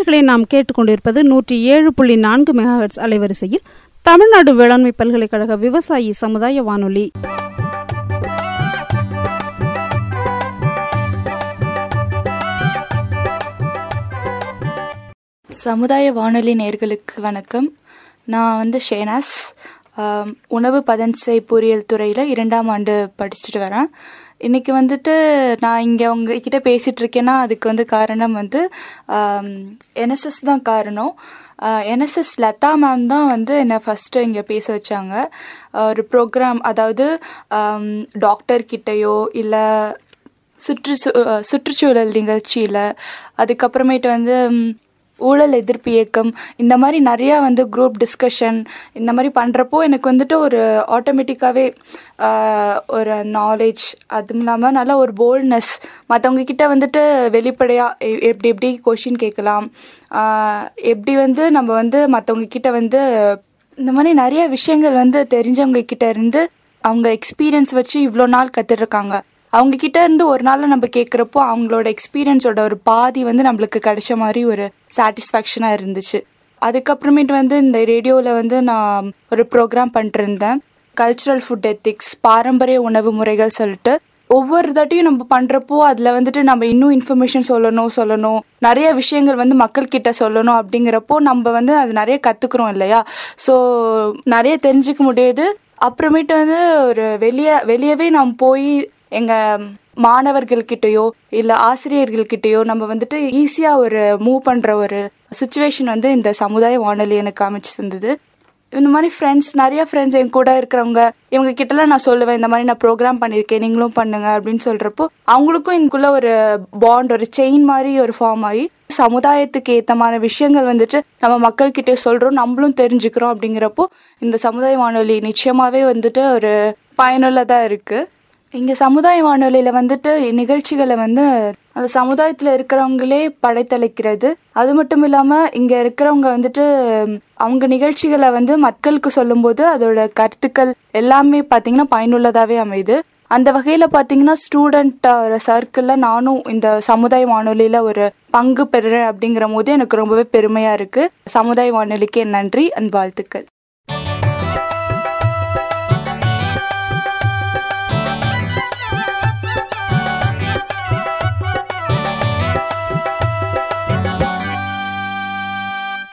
நேயர்களை நாம் கேட்டுக்கொண்டிருப்பது 107.4 மெகாஹெர்ட்ஸ் அலைவரிசையில் தமிழ்நாடு வேளாண்மை பல்கலைக்கழக விவசாயி சமுதாய வானொலி. சமுதாய வானொலி நேயர்களுக்கு வணக்கம். நான் ஷேனாஸ், உணவு பதன்செய் பொறியியல் துறையில் 2ஆம் ஆண்டு படிச்சுட்டு வரேன். இன்றைக்கி நான் இங்கே உங்ககிட்ட பேசிகிட்டு இருக்கேன்னா அதுக்கு காரணம் என்எஸ்எஸ் தான் காரணம். என்எஸ்எஸ் லதா மேம் தான் என்னை ஃபஸ்ட்டு இங்கே பேச வச்சாங்க. ஒரு ப்ரோக்ராம், அதாவது டாக்டர்கிட்டையோ இல்லை சுற்றுச்சூழல் நிகழ்ச்சியில், அதுக்கப்புறமேட்டு ஊழல் எதிர்ப்பு இயக்கம், இந்த மாதிரி நிறையா குரூப் டிஸ்கஷன் இந்த மாதிரி பண்ணுறப்போ எனக்கு ஒரு ஆட்டோமேட்டிக்காகவே ஒரு நாலேஜ், அதுவும் இல்லாமல் நல்ல ஒரு போல்ட்னஸ், மற்றவங்கக்கிட்ட வெளிப்படையாக எப்படி கொஷின் கேட்கலாம், எப்படி நம்ம மற்றவங்கக்கிட்ட இந்த மாதிரி நிறைய விஷயங்கள் தெரிஞ்சவங்கக்கிட்ட இருந்து அவங்க எக்ஸ்பீரியன்ஸ் வச்சு இவ்வளோ நாள் கற்றுட்ருக்காங்க. அவங்கக்கிட்ட இருந்து ஒரு நாள் நம்ம கேட்குறப்போ அவங்களோட எக்ஸ்பீரியன்ஸோட ஒரு பாதி நம்மளுக்கு கிடைச்ச மாதிரி ஒரு சாட்டிஸ்ஃபேக்ஷனாக இருந்துச்சு. அதுக்கப்புறமேட்டு இந்த ரேடியோவில் நான் ஒரு ப்ரோக்ராம் பண்ணிருந்தேன், கல்ச்சுரல் ஃபுட் எத்திக்ஸ், பாரம்பரிய உணவு முறைகள் சொல்லிட்டு. ஒவ்வொரு தாட்டியும் நம்ம பண்ணுறப்போ அதில் நம்ம இன்னும் இன்ஃபர்மேஷன் சொல்லணும், நிறைய விஷயங்கள் மக்கள்கிட்ட சொல்லணும். அப்படிங்கிறப்போ நம்ம அது நிறைய கற்றுக்குறோம் இல்லையா? ஸோ நிறைய தெரிஞ்சுக்க முடியுது. அப்புறமேட்டு ஒரு வெளியவே நம்ம போய் எங்கள் மாணவர்கள்கிட்டையோ இல்லை ஆசிரியர்கள்கிட்டையோ நம்ம ஈஸியாக ஒரு மூவ் பண்ணுற ஒரு சுச்சுவேஷன் இந்த சமுதாய வானொலி எனக்கு அமைச்சு தந்தது. இந்த மாதிரி நிறைய ஃப்ரெண்ட்ஸ் என் கூட இருக்கிறவங்க, இவங்க கிட்டலாம் நான் சொல்லுவேன், இந்த மாதிரி நான் ப்ரோக்ராம் பண்ணியிருக்கேன், நீங்களும் பண்ணுங்க அப்படின்னு சொல்கிறப்போ அவங்களுக்கும் எனக்குள்ள ஒரு பாண்ட், ஒரு செயின் மாதிரி ஒரு ஃபார்ம் ஆகி சமுதாயத்துக்கு ஏற்றமான விஷயங்கள் நம்ம மக்கள்கிட்ட சொல்கிறோம், நம்மளும் தெரிஞ்சுக்கிறோம். அப்படிங்கிறப்போ இந்த சமுதாய வானொலி நிச்சயமாகவே ஒரு பயனுள்ளதாக இருக்குது. இங்கே சமுதாய வானொலியில் நிகழ்ச்சிகளை அந்த சமுதாயத்தில் இருக்கிறவங்களே படைத்தளிக்கிறது. அது மட்டும் இல்லாமல் இங்கே இருக்கிறவங்க அவங்க நிகழ்ச்சிகளை மக்களுக்கு சொல்லும்போது அதோட கருத்துக்கள் எல்லாமே பார்த்திங்கன்னா பயனுள்ளதாகவே அமையுது. அந்த வகையில் பார்த்திங்கன்னா ஸ்டூடெண்ட் சர்க்கிளில் நானும் இந்த சமுதாய வானொலியில் ஒரு பங்கு பெறுறேன். அப்படிங்கிற போது எனக்கு ரொம்பவே பெருமையாக இருக்குது. சமுதாய வானொலிக்கு என் நன்றி, வாழ்த்துக்கள்.